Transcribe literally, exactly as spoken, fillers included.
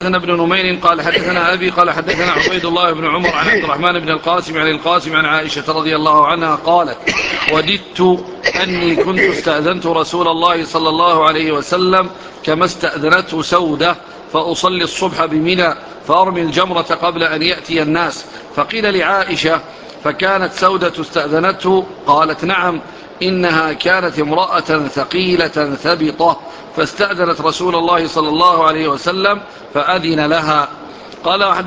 حدثنا ابن نمير قال حدثنا أبي قال حدثنا عبيد الله بن عمر عن عبد الرحمن بن القاسم عن القاسم عن عائشة رضي الله عنها قالت وددت أني كنت استأذنت رسول الله صلى الله عليه وسلم كما استأذنته سودة فأصلي الصبح بمنى فأرمي الجمرة قبل أن يأتي الناس. فقيل لعائشة فكانت سودة استأذنته؟ قالت نعم، إنها كانت امرأة ثقيلة ثبطة فاستأذنت رسول الله صلى الله عليه وسلم فأذن لها. قال